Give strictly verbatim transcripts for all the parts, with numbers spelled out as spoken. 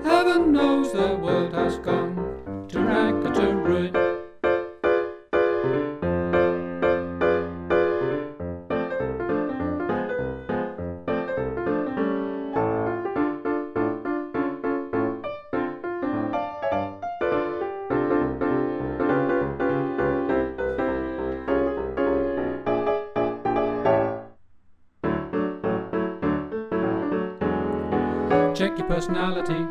Heaven knows the world has gone to rack and to ruin. Check your personality.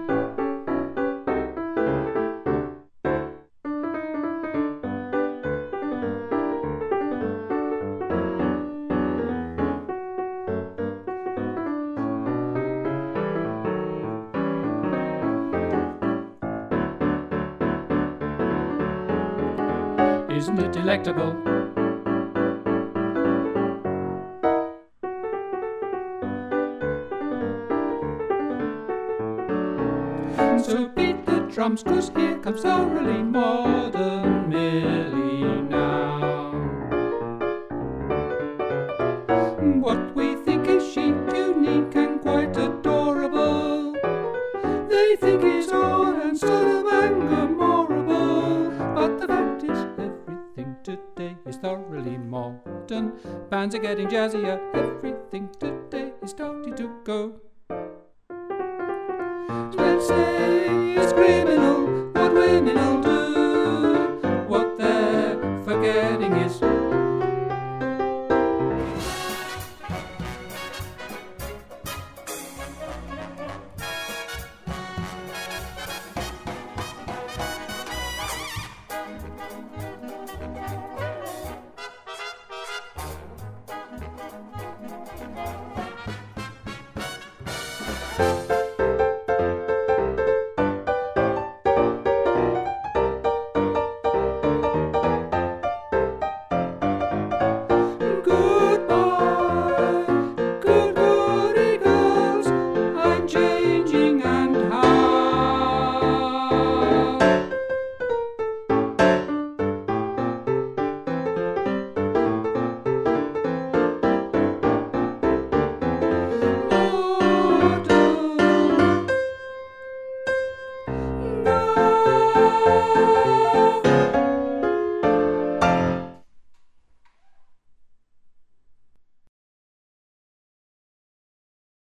Isn't it delectable? So beat the drums, 'cause here comes thoroughly modern Millie now. What we think is chic, unique and quite adorable, they think is odd and sort of unmemorable. But the fact is everything today is thoroughly modern. Bands are getting jazzier, everything today is starting to go.